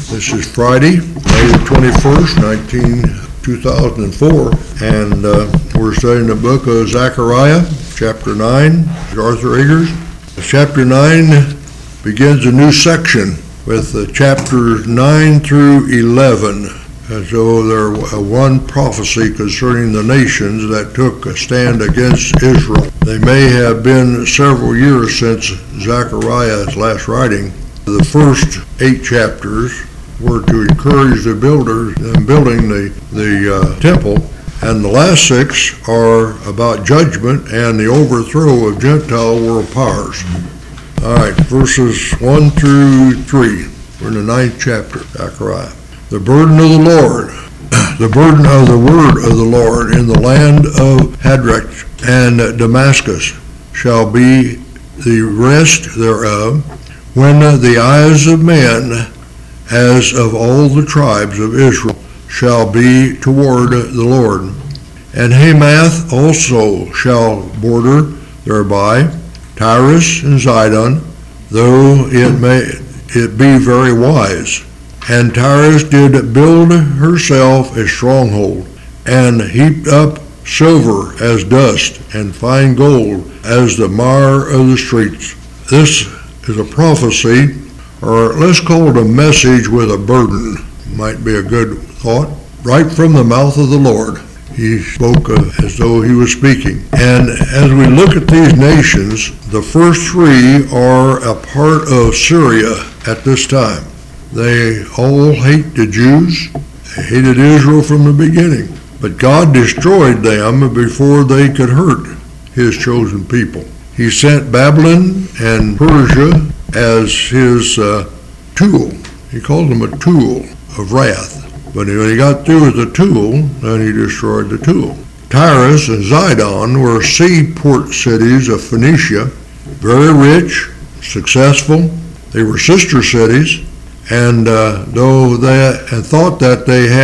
This is Friday, May the 21st, 2004, and we're studying the book of Zechariah, chapter 9, Arthur Eggers. Chapter 9 begins a new section with chapters 9 through 11, as though there was one prophecy concerning the nations that took a stand against Israel. They may have been several years since Zechariah's last writing. The first 8 chapters were to encourage the builders in building the temple, and the last 6 are about judgment and the overthrow of Gentile world powers. All right, verses 1 through 3. We're in the 9th chapter, Zechariah. The burden of the Lord, the burden of the word of the Lord in the land of Hadrach and Damascus shall be the rest thereof, when the eyes of men, as of all the tribes of Israel, shall be toward the Lord. And Hamath also shall border thereby, Tyrus and Zidon, though it be very wise. And Tyrus did build herself a stronghold, and heaped up silver as dust, and fine gold as the mire of the streets. This is a prophecy, or let's call it a message with a burden, might be a good thought, right from the mouth of the Lord. He spoke as though he was speaking. And as we look at these nations, the first 3 are a part of Syria at this time. They all hate the Jews. They hated Israel from the beginning. But God destroyed them before they could hurt his chosen people. He sent Babylon and Persia as his tool. He called them a tool of wrath. But when he got through with the tool, then he destroyed the tool. Tyrus and Zidon were seaport cities of Phoenicia, very rich, successful. They were sister cities, and though they had thought that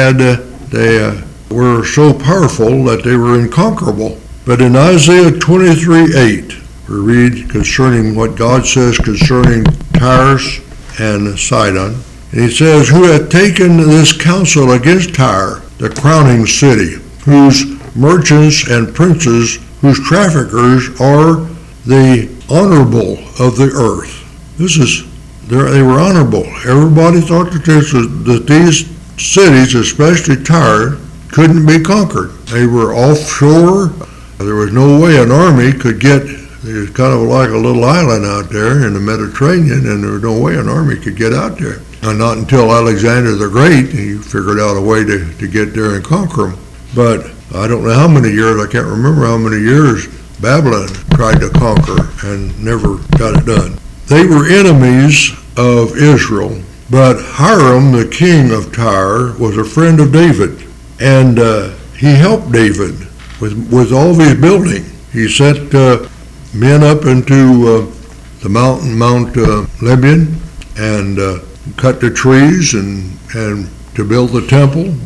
they were so powerful that they were unconquerable. But in Isaiah 23:8, we read concerning what God says concerning Tyrus and Sidon. And he says, "Who hath taken this counsel against Tyre, the crowning city, whose merchants and princes, whose traffickers are the honorable of the earth." They were honorable. Everybody thought that these cities, especially Tyre, couldn't be conquered. They were offshore. There was no way an army could get. It was kind of like a little island out there in the Mediterranean, and there was no way an army could get out there. And not until Alexander the Great, he figured out a way to get there and conquer them. But I don't know how many years, I can't remember how many years Babylon tried to conquer and never got it done. They were enemies of Israel, but Hiram, the king of Tyre, was a friend of David, and he helped David with all his building. He sent men up into the Mount Lebanon and cut the trees and to build the temple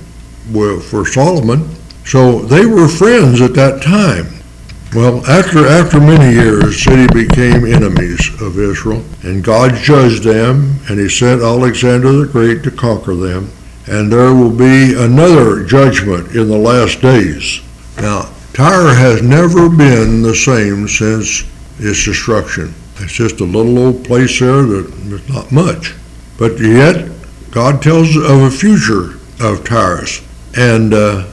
for Solomon. So they were friends at that time. Well, after many years, the city became enemies of Israel, and God judged them, and he sent Alexander the Great to conquer them. And there will be another judgment in the last days. Now, Tyre has never been the same since its destruction. It's just a little old place there that there's not much. But yet, God tells of a future of Tyrus. And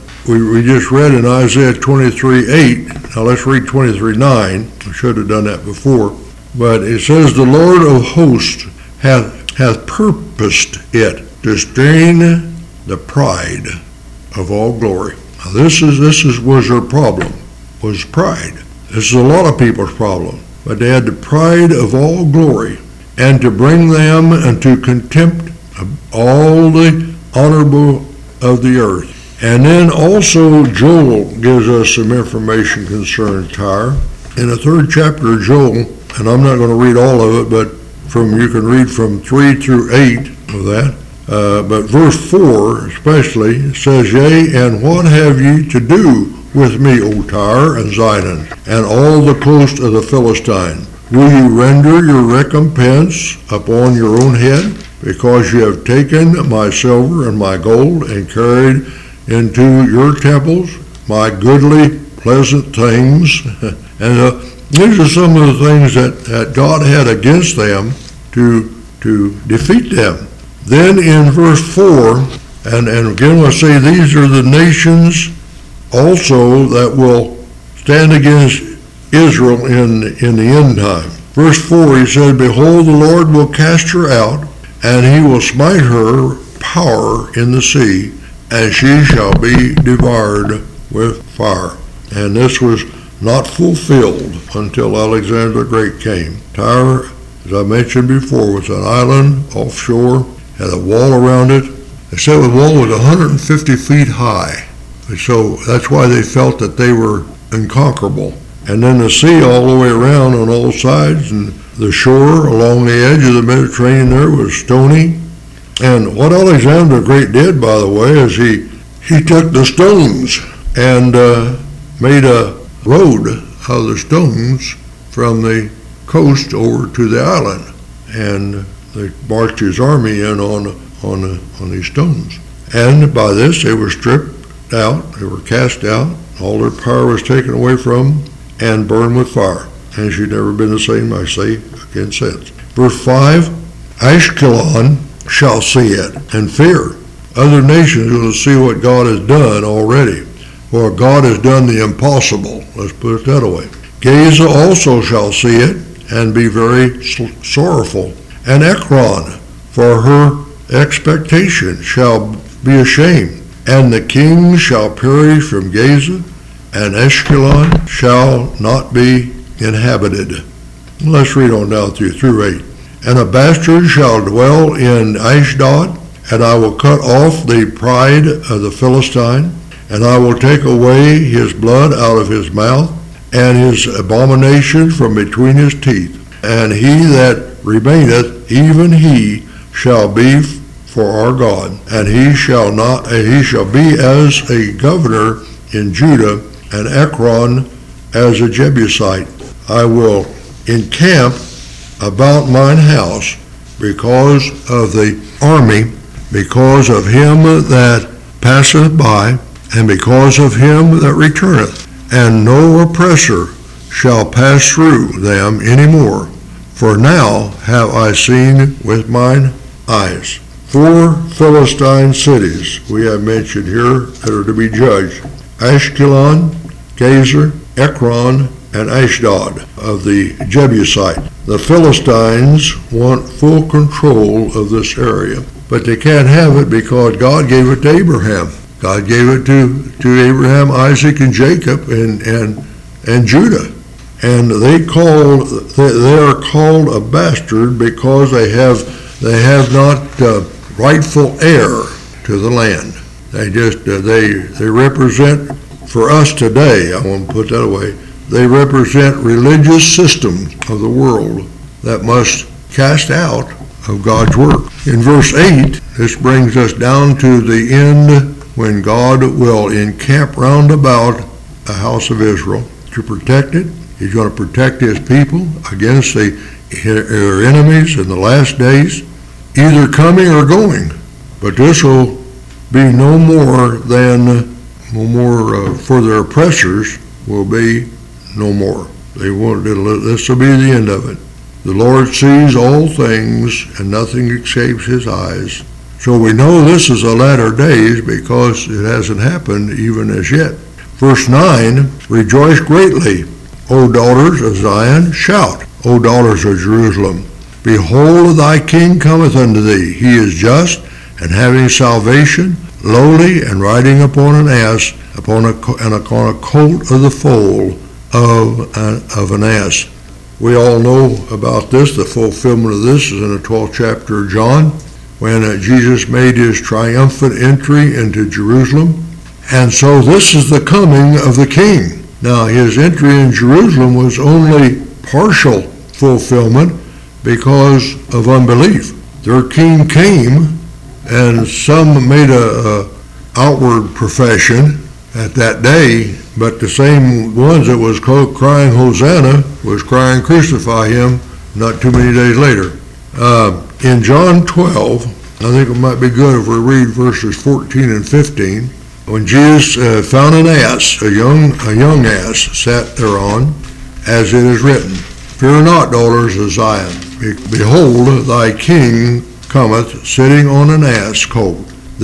we just read in Isaiah 23:8. Now let's read 23:9. I should have done that before. But it says, "The Lord of hosts hath purposed it to strain the pride of all glory." Now this was their problem, was pride. This is a lot of people's problem. But they had the pride of all glory, and to bring them unto contempt of all the honorable of the earth. And then also Joel gives us some information concerning Tyre. In the 3rd chapter of Joel, and I'm not going to read all of it, but you can read from 3 through 8 of that. But verse 4 especially says, "Yea, and what have ye to do with me, O Tyre and Zidon, and all the coast of the Philistine? Will you render your recompense upon your own head? because you have taken my silver and my gold and carried into your temples my goodly, pleasant things. And these are some of the things that God had against them to defeat them. Then in verse 4, and again we'll say these are the nations also that will stand against Israel in the end time. Verse 4, he said, behold, the Lord will cast her out, and he will smite her power in the sea, and she shall be devoured with fire. And this was not fulfilled until Alexander the Great came. Tyre, as I mentioned before, was an island offshore, had a wall around it. They said the wall was 150 feet high. And so that's why they felt that they were unconquerable. And then the sea all the way around on all sides, and the shore along the edge of the Mediterranean there was stony. And what Alexander the Great did, by the way, is he took the stones and made a road out of the stones from the coast over to the island. And they marched his army in on these stones. And by this they were stripped out, they were cast out, all their power was taken away from them, and burned with fire. And she'd never been the same, I say again, since. Verse 5, Ashkelon shall see it and fear. Other nations will see what God has done already. For God has done the impossible. Let's put it that way. Gaza also shall see it and be very sorrowful. And Ekron, for her expectation, shall be ashamed. And the king shall perish from Gaza, and Ashkelon shall not be inhabited. Let's read on down through 8. And a bastard shall dwell in Ashdod, and I will cut off the pride of the Philistine, and I will take away his blood out of his mouth, and his abomination from between his teeth. And he that remaineth, even he shall be for our God, and he shall be as a governor in Judah, and Ekron as a Jebusite. I will encamp about mine house because of the army, because of him that passeth by, and because of him that returneth, and no oppressor shall pass through them any more. For now have I seen with mine eyes. 4 Philistine cities we have mentioned here that are to be judged: Ashkelon, Gazer, Ekron, and Ashdod of the Jebusite. The Philistines want full control of this area, but they can't have it because God gave it to Abraham. God gave it to Abraham, Isaac, and Jacob, and Judah. And they are called a bastard because they have not rightful heir to the land. They represent, for us today, I want to put that away, they represent religious systems of the world that must cast out of God's work. In verse 8, this brings us down to the end when God will encamp round about the house of Israel to protect it. He's going to protect his people against their enemies in the last days, either coming or going. But this will be no more for their oppressors will be no more. This will be the end of it. The Lord sees all things, and nothing escapes his eyes. So we know this is the latter days because it hasn't happened even as yet. Verse 9, rejoice greatly, O daughters of Zion, shout, O daughters of Jerusalem. Behold, thy king cometh unto thee. He is just, and having salvation, lowly, and riding upon an ass, upon a colt of the foal of an ass. We all know about this. The fulfillment of this is in the 12th chapter of John, when Jesus made his triumphant entry into Jerusalem. And so this is the coming of the king. Now, his entry in Jerusalem was only partial fulfillment because of unbelief. Their king came, and some made a outward profession at that day, but the same ones that was crying Hosanna was crying crucify him not too many days later. in John 12, I think it might be good if we read verses 14 and 15. When Jesus found an ass, a young ass, sat thereon, as it is written, Fear not, daughters of Zion. Behold, thy king cometh, sitting on an ass colt.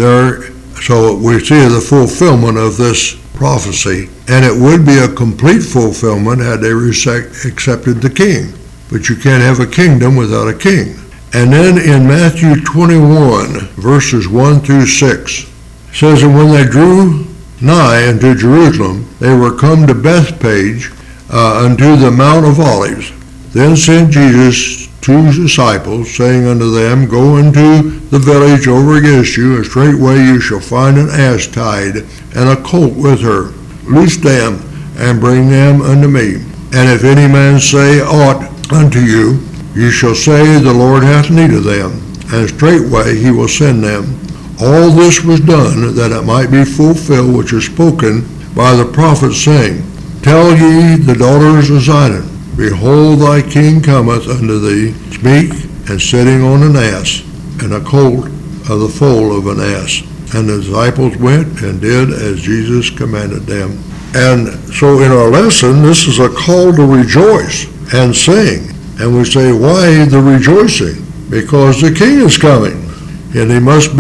So we see the fulfillment of this prophecy, and it would be a complete fulfillment had they accepted the king. But you can't have a kingdom without a king. And then in Matthew 21, verses 1 through 6, it says, And when they drew nigh unto Jerusalem, they were come to Bethphage, unto the Mount of Olives. Then sent Jesus 2 disciples, saying unto them, Go into the village over against you, and straightway you shall find an ass tied, and a colt with her. Loose them, and bring them unto me. And if any man say aught unto you, you shall say, The Lord hath need of them, and straightway he will send them. All this was done, that it might be fulfilled which is spoken by the prophet, saying, Tell ye the daughters of Zion, Behold, thy king cometh unto thee, meek, and sitting on an ass, and a colt of the foal of an ass. And the disciples went and did as Jesus commanded them. And so in our lesson, this is a call to rejoice and sing. And we say, why the rejoicing? Because the king is coming, and he must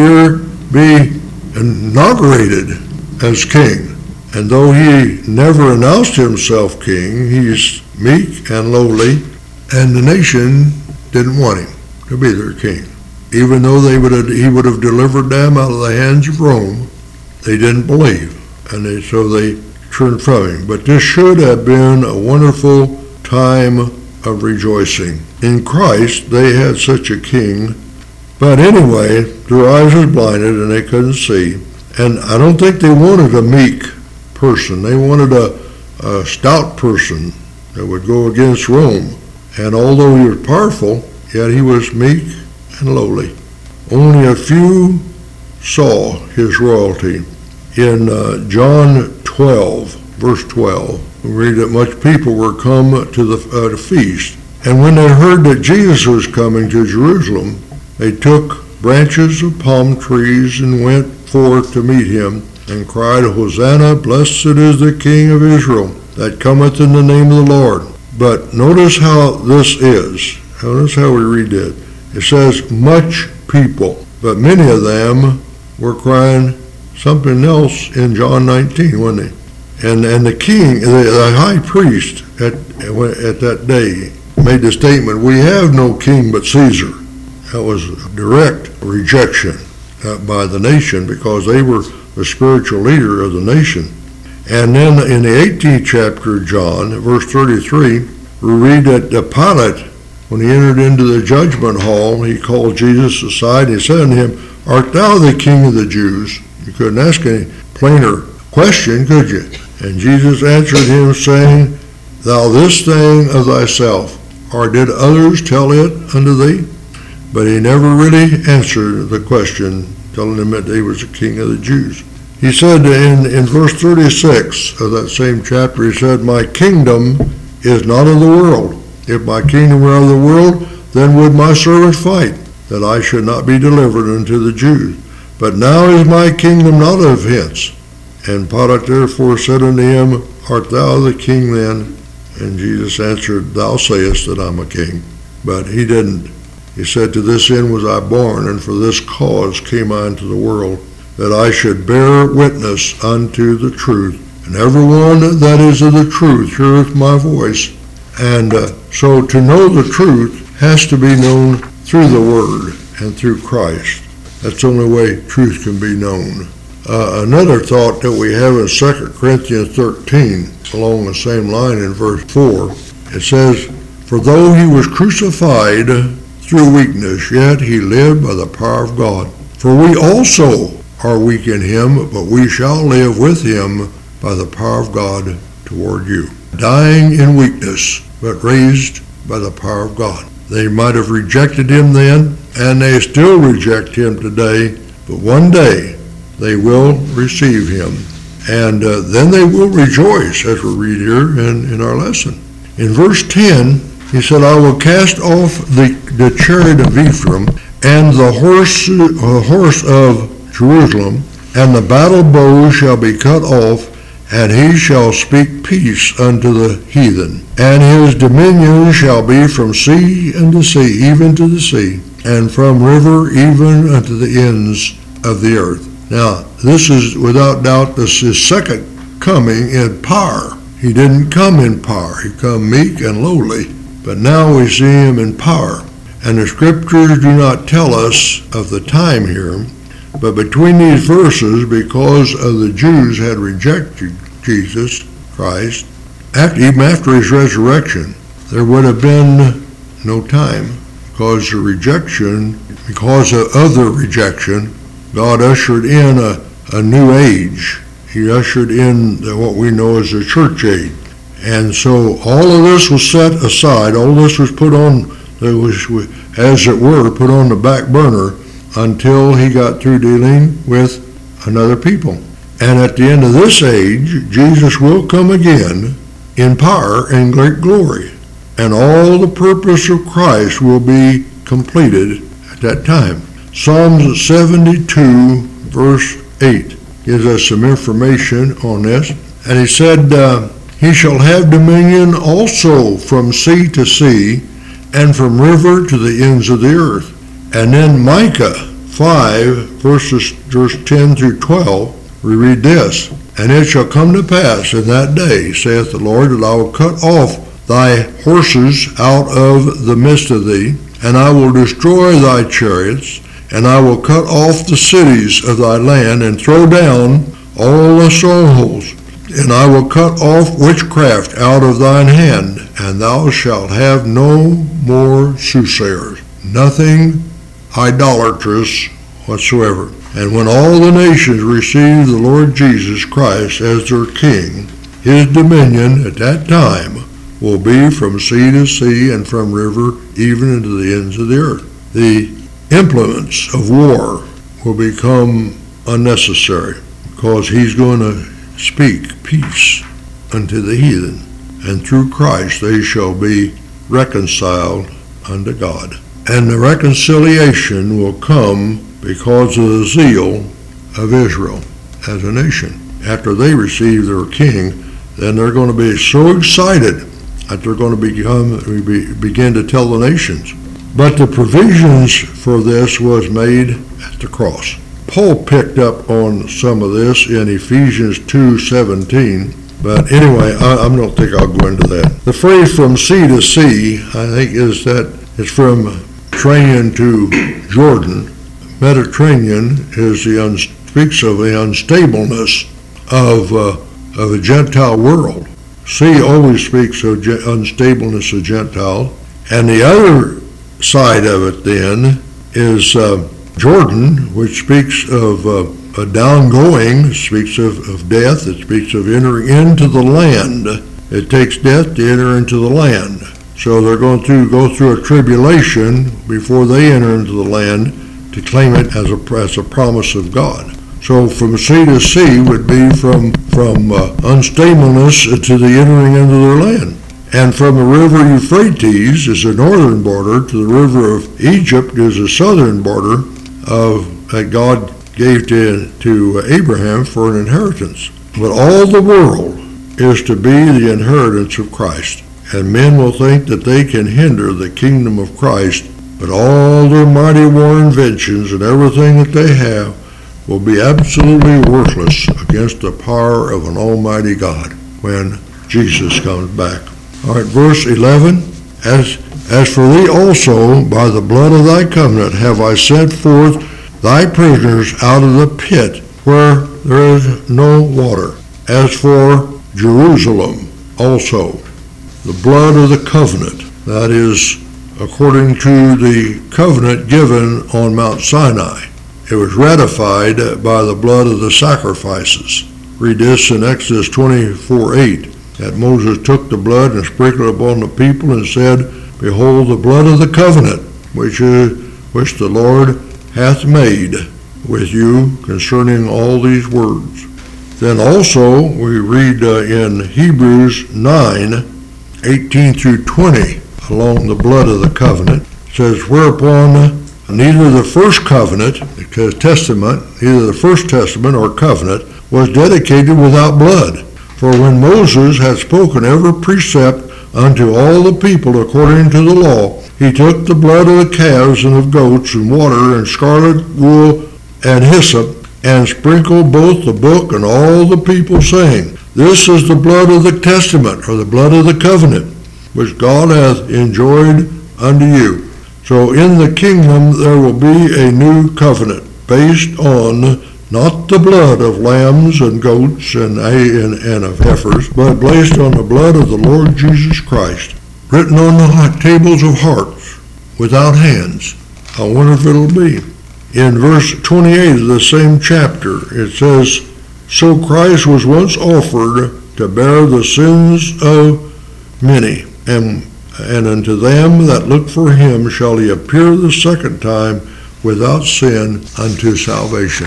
be inaugurated as king. And though he never announced himself king, he's meek and lowly, and the nation didn't want him to be their king. Even though he would have delivered them out of the hands of Rome, they didn't believe, and so they turned from him. But this should have been a wonderful time of rejoicing. In Christ, they had such a king, but anyway, their eyes were blinded and they couldn't see. And I don't think they wanted a meek person. They wanted a stout person that would go against Rome. And although he was powerful, yet he was meek and lowly. Only a few saw his royalty. In John 12, verse 12, we read that much people were come to the feast. And when they heard that Jesus was coming to Jerusalem, they took branches of palm trees and went forth to meet him, and cried, Hosanna, blessed is the King of Israel, that cometh in the name of the Lord. But notice how this is. Notice how we read it. It says, much people, but many of them were crying something else in John 19, wasn't they? And the king, the high priest at that day made the statement, we have no king but Caesar. That was a direct rejection by the nation, because they were the spiritual leader of the nation. And then in the 18th chapter of John, verse 33, we read that Pilate, when he entered into the judgment hall, he called Jesus aside and he said unto him, Art thou the king of the Jews? You couldn't ask any plainer question, could you? And Jesus answered him, saying, Thou this thing of thyself, or did others tell it unto thee? But he never really answered the question, telling him that he was the king of the Jews. He said in verse 36 of that same chapter, he said, My kingdom is not of the world. If my kingdom were of the world, then would my servants fight, that I should not be delivered unto the Jews. But now is my kingdom not of hence. And Pilate therefore said unto him, Art thou the king then? And Jesus answered, Thou sayest that I'm a king. But he didn't. He said, To this end was I born, and for this cause came I into the world, that I should bear witness unto the truth. And everyone that is of the truth heareth my voice. And so to know the truth has to be known through the Word and through Christ. That's the only way truth can be known. Another thought that we have in 2 Corinthians 13, along the same line in verse 4, it says, For though he was crucified through weakness, yet he lived by the power of God. For we also are weak in him, but we shall live with him by the power of God toward you. Dying in weakness, but raised by the power of God. They might have rejected him then, and they still reject him today, but one day they will receive him. And then they will rejoice, as we read here in our lesson. In verse 10, he said, I will cast off the the chariot of Ephraim, and the horse of Jerusalem, and the battle bow shall be cut off, and he shall speak peace unto the heathen. And his dominion shall be from sea unto sea, even to the sea, and from river even unto the ends of the earth. Now, this is without doubt his second coming in power. He didn't come in power. He come meek and lowly. But now we see him in power. And the scriptures do not tell us of the time here, but between these verses, because of the Jews had rejected Jesus Christ, even after his resurrection, there would have been no time, because the rejection, because of the rejection, God ushered in a new age. He ushered in what we know as the church age. And so all of this was set aside, all this was put on, it was, as it were, put on the back burner until he got through dealing with another people. And at the end of this age, Jesus will come again in power and great glory. And all the purpose of Christ will be completed at that time. Psalms 72, verse 8, gives us some information on this. And he said, he shall have dominion also from sea to sea, and from river to the ends of the earth. And then Micah 5, verse 10 through 12, we read this, and it shall come to pass in that day, saith the Lord, that I will cut off thy horses out of the midst of thee, and I will destroy thy chariots, and I will cut off the cities of thy land, and throw down all the strongholds. And I will cut off witchcraft out of thine hand, and thou shalt have no more soothsayers, nothing idolatrous whatsoever. And when all the nations receive the Lord Jesus Christ as their King, his dominion at that time will be from sea to sea and from river even into the ends of the earth. The implements of war will become unnecessary because he's going to speak peace unto the heathen, and through Christ they shall be reconciled unto God. And the reconciliation will come because of the zeal of Israel as a nation. After they receive their king, then they're going to be so excited that they're going to begin to tell the nations. But the provisions for this was made at the cross. Paul picked up on some of this in Ephesians 2:17, but anyway, I don't think I'll go into that. The phrase from sea to sea, I think, is that it's from Mediterranean to Jordan. Mediterranean speaks of the unstableness of a Gentile world. Sea always speaks of unstableness of Gentile, and the other side of it then is Jordan, which speaks of a downgoing, speaks of death, it speaks of entering into the land. It takes death to enter into the land. So they're going to go through a tribulation before they enter into the land to claim it as a promise of God. So from sea to sea would be from unstableness to the entering into their land. And from the river Euphrates is the northern border to the river of Egypt is the southern border that God gave to Abraham for an inheritance. But all the world is to be the inheritance of Christ. And men will think that they can hinder the kingdom of Christ, but all their mighty war inventions and everything that they have will be absolutely worthless against the power of an almighty God when Jesus comes back. All right, verse 11, As for thee also, by the blood of thy covenant have I sent forth thy prisoners out of the pit where there is no water. As for Jerusalem also, the blood of the covenant, that is, according to the covenant given on Mount Sinai. It was ratified by the blood of the sacrifices. Read this in Exodus 24:8, that Moses took the blood and sprinkled it upon the people and said, Behold the blood of the covenant, which the Lord hath made with you concerning all these words. Then also we read in Hebrews 9:18 through 20, along the blood of the covenant. It says, whereupon neither the first covenant, because testament, either the first testament or covenant, was dedicated without blood. For when Moses had spoken every precept unto all the people according to the law, he took the blood of the calves and of goats and water and scarlet wool and hyssop, and sprinkled both the book and all the people, saying, This is the blood of the testament, or the blood of the covenant, which God hath enjoined unto you. So in the kingdom there will be a new covenant, based on not the blood of lambs and goats and of heifers, but based on the blood of the Lord Jesus Christ, written on the tables of hearts, without hands. I wonder if it'll be. In verse 28 of the same chapter, it says, So Christ was once offered to bear the sins of many, and unto them that look for him shall he appear the second time without sin unto salvation.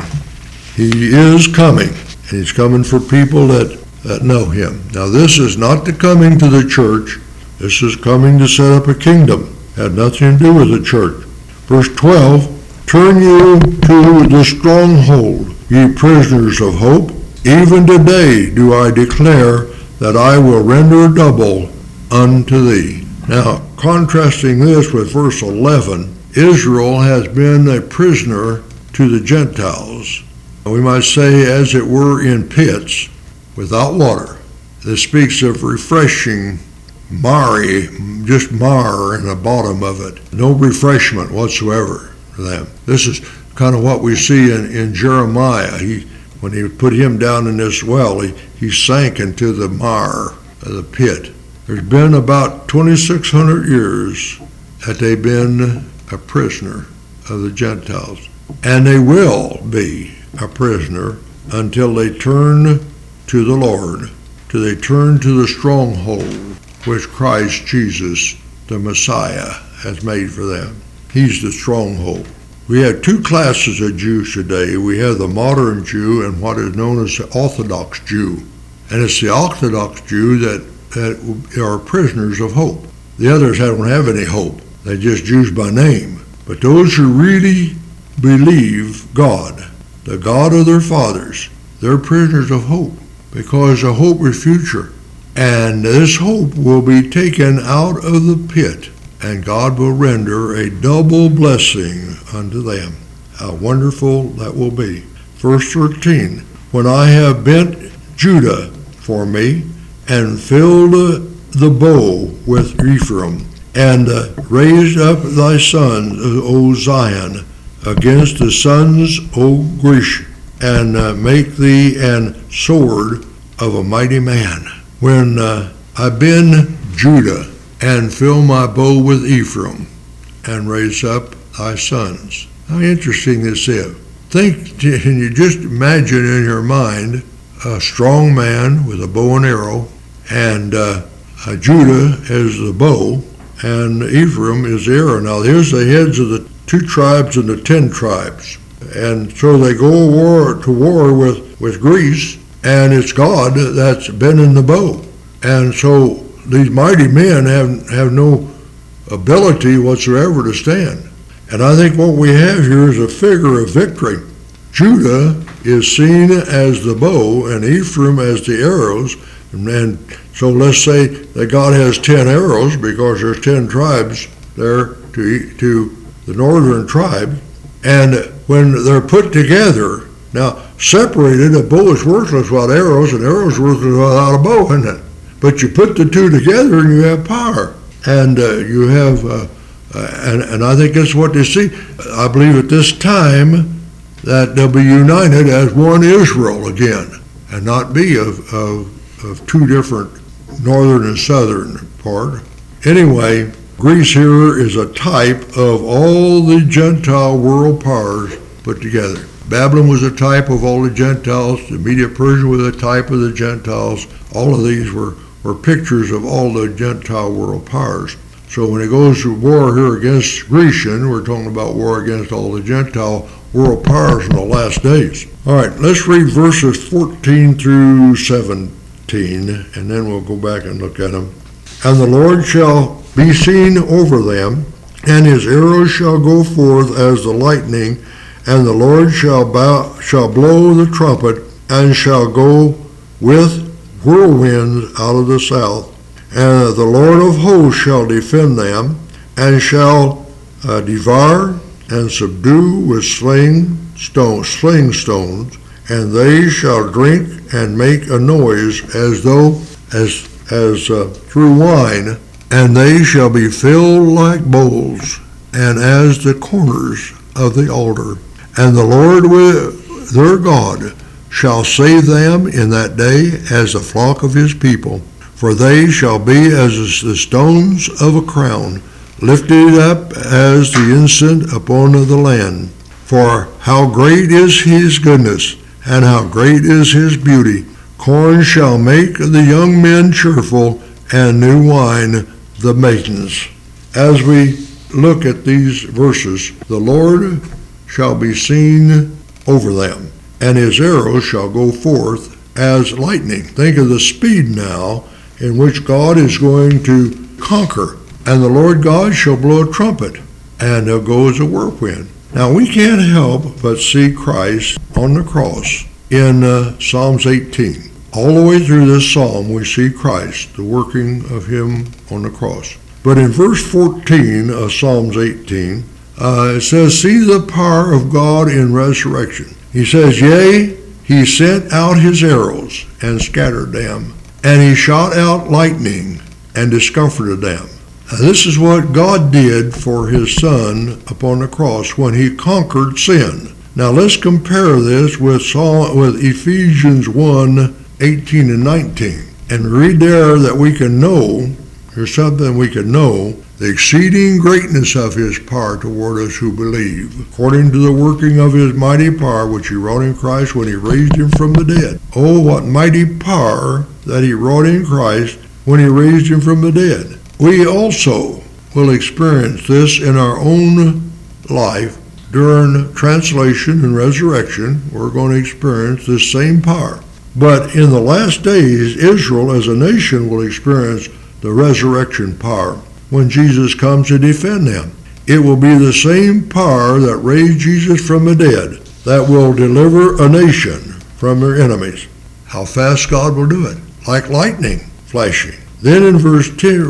He is coming, and he's coming for people that know him. Now this is not the coming to the church. This is coming to set up a kingdom. Had nothing to do with the church. Verse 12, Turn you to the stronghold, ye prisoners of hope. Even today do I declare that I will render double unto thee. Now, contrasting this with verse 11, Israel has been a prisoner to the Gentiles. We might say, as it were, in pits without water. This speaks of refreshing, miry, just mire in the bottom of it. No refreshment whatsoever for them. This is kind of what we see in Jeremiah. When he put him down in this well, he sank into the mire of the pit. There's been about 2,600 years that they've been a prisoner of the Gentiles. And they will be a prisoner until they turn to the Lord, till they turn to the stronghold which Christ Jesus, the Messiah, has made for them. He's the stronghold. We have two classes of Jews today. We have the modern Jew and what is known as the Orthodox Jew. And it's the Orthodox Jew that are prisoners of hope. The others don't have any hope. They're just Jews by name. But those who really believe God, the God of their fathers, they're prisoners of hope, because the hope is future. And this hope will be taken out of the pit, and God will render a double blessing unto them. How wonderful that will be. Verse 13, When I have bent Judah for me, and filled the bow with Ephraim, and raised up thy sons, O Zion, against the sons, O Gresh, and make thee an sword of a mighty man. When I bend Judah, and fill my bow with Ephraim, and raise up thy sons. How interesting this is. Can you just imagine in your mind a strong man with a bow and arrow, and Judah is the bow, and Ephraim is the arrow. Now here's the heads of the 2 tribes and the 10 tribes. And so they go to war with Greece, and it's God that's bending the bow. And so these mighty men have no ability whatsoever to stand. And I think what we have here is a figure of victory. Judah is seen as the bow and Ephraim as the arrows. And so let's say that God has 10 arrows because there's 10 tribes there to the northern tribe. And when they're put together, now separated, a bow is worthless without arrows, and arrows worthless without a bow, isn't it? But you put the two together and you have power. And you have, and I think that's what they see. I believe at this time that they'll be united as one Israel again, and not be of 2 different northern and southern part. Anyway, Greece here is a type of all the Gentile world powers put together. Babylon was a type of all the Gentiles. The Medo-Persia was a type of the Gentiles. All of these were pictures of all the Gentile world powers. So when it goes to war here against Grecian, we're talking about war against all the Gentile world powers in the last days. All right, let's read verses 14 through 17, and then we'll go back and look at them. And the Lord shall be seen over them, and his arrows shall go forth as the lightning, and the Lord shall blow the trumpet, and shall go with whirlwinds out of the south. And the Lord of hosts shall defend them, and shall devour and subdue with sling stones, and they shall drink and make a noise as through wine, and they shall be filled like bowls, and as the corners of the altar. And the Lord their God shall save them in that day as the flock of his people. For they shall be as the stones of a crown, lifted up as the incense upon the land. For how great is his goodness, and how great is his beauty. Corn shall make the young men cheerful, and new wine the maidens. As we look at these verses, the Lord shall be seen over them, and his arrows shall go forth as lightning. Think of the speed now in which God is going to conquer. And the Lord God shall blow a trumpet, and there goes a whirlwind. Now we can't help but see Christ on the cross in Psalms 18. All the way through this psalm we see Christ, the working of him on the cross. But in verse 14 of Psalms 18, it says, see the power of God in resurrection. He says, yea, he sent out his arrows and scattered them, and he shot out lightning and discomforted them. Now, this is what God did for his Son upon the cross when he conquered sin. Now let's compare this with Ephesians 1:18 and 19. And read there that we can know, here's something we can know, the exceeding greatness of his power toward us who believe, according to the working of his mighty power, which he wrought in Christ when he raised him from the dead. Oh, what mighty power that he wrought in Christ when he raised him from the dead. We also will experience this in our own life during translation and resurrection. We're going to experience this same power. But in the last days, Israel as a nation will experience the resurrection power when Jesus comes to defend them. It will be the same power that raised Jesus from the dead that will deliver a nation from their enemies. How fast God will do it, like lightning flashing. Then in verse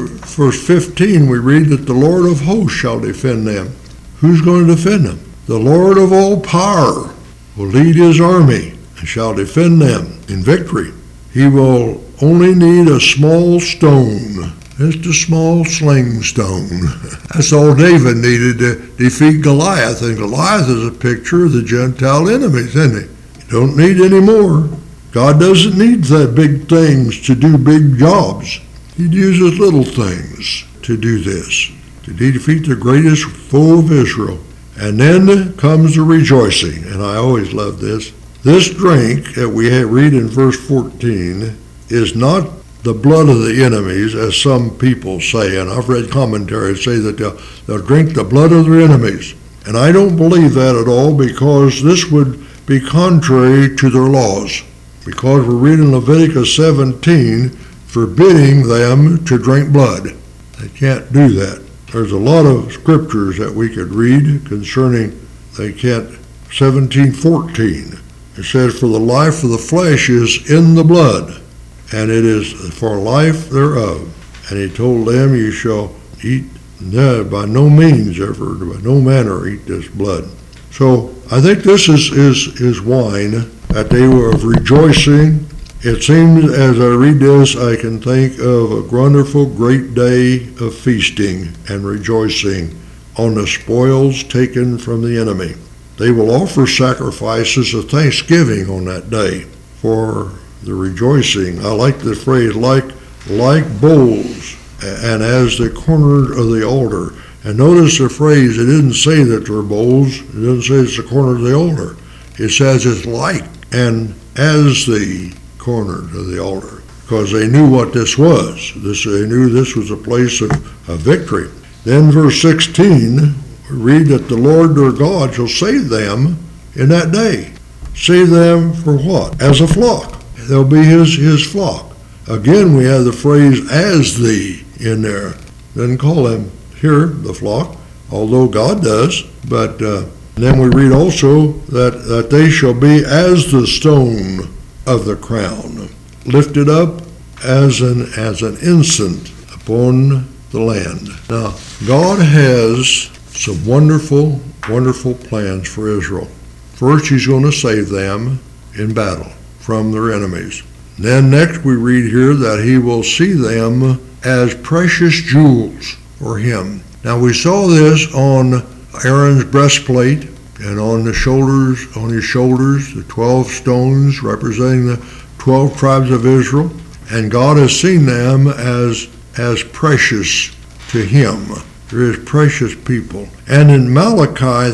15 we read that the Lord of hosts shall defend them. Who's going to defend them? The Lord of all power will lead his army and shall defend them in victory. He will only need a small stone, just a small sling stone. That's all David needed to defeat Goliath, and Goliath is a picture of the Gentile enemies, isn't he? You don't need any more. God doesn't need that big things to do big jobs. He uses little things to do this, to defeat the greatest foe of Israel. And then comes the rejoicing, and I always love this. This drink that we read in verse 14 is not the blood of the enemies, as some people say, and I've read commentaries say that they'll drink the blood of their enemies. And I don't believe that at all, because this would be contrary to their laws. Because we're reading Leviticus 17, forbidding them to drink blood. They can't do that. There's a lot of scriptures that we could read concerning they can't. 17:14. It says, for the life of the flesh is in the blood, and it is for life thereof. And he told them, you shall eat, by no means ever, by no manner eat this blood. So I think this is wine that they were rejoicing. It seems as I read this, I can think of a wonderful great day of feasting and rejoicing on the spoils taken from the enemy. They will offer sacrifices of thanksgiving on that day for the rejoicing. I like the phrase, like bowls, and as the corner of the altar. And notice the phrase, it didn't say that they're bowls, it doesn't say it's the corner of the altar. It says it's like and as the corner of the altar, because they knew what this was. They knew this was a place of victory. Then verse 16, we read that the Lord their God shall save them in that day. Save them for what? As a flock. They'll be his flock. Again, we have the phrase as thee in there. Doesn't call them here the flock, although God does. But then we read also that they shall be as the stone of the crown, lifted up as an ensign upon the land. Now, God has some wonderful, wonderful plans for Israel. First, he's going to save them in battle from their enemies. Then next we read here that he will see them as precious jewels for him. Now we saw this on Aaron's breastplate and on his shoulders, the 12 stones representing the 12 tribes of Israel. And God has seen them as precious to him. They're his precious people. And in Malachi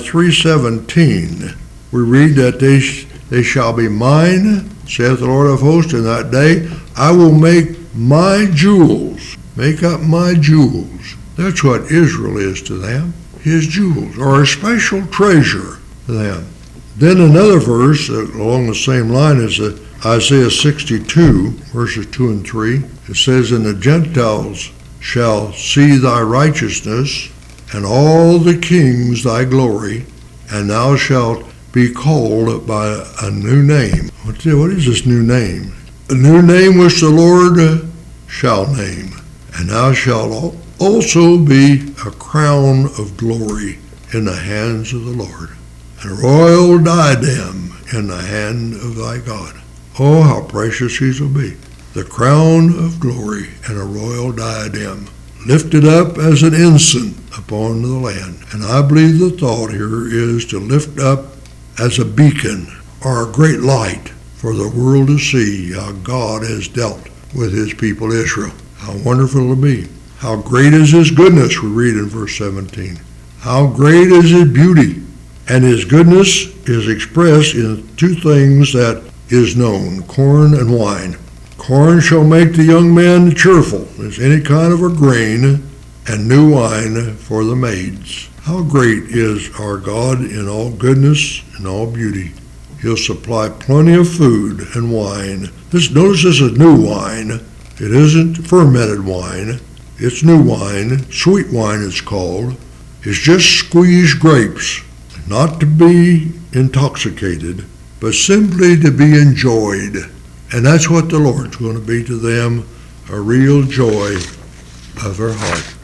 3:17, we read that they shall be mine, saith the Lord of hosts, in that day I will make my jewels, make up my jewels. That's what Israel is to them, his jewels, or a special treasure to them. Then another verse along the same line is Isaiah 62, verses 2 and 3. It says, and the Gentiles shall see thy righteousness, and all the kings thy glory, and thou shalt be called by a new name. What is this new name? A new name which the Lord shall name, and thou shalt also be a crown of glory in the hands of the Lord, and a royal diadem in the hand of thy God. Oh, how precious he shall be. The crown of glory and a royal diadem, lifted up as an ensign upon the land. And I believe the thought here is to lift up as a beacon or a great light for the world to see how God has dealt with his people Israel. How wonderful it'll be. How great is his goodness, we read in verse 17. How great is his beauty. And his goodness is expressed in two things that is known, corn and wine. Corn shall make the young man cheerful, as any kind of a grain, and new wine for the maids. How great is our God in all goodness and all beauty. He'll supply plenty of food and wine. Notice this is new wine. It isn't fermented wine. It's new wine. Sweet wine it's called. It's just squeezed grapes, not to be intoxicated, but simply to be enjoyed. And that's what the Lord's going to be to them, a real joy of their heart.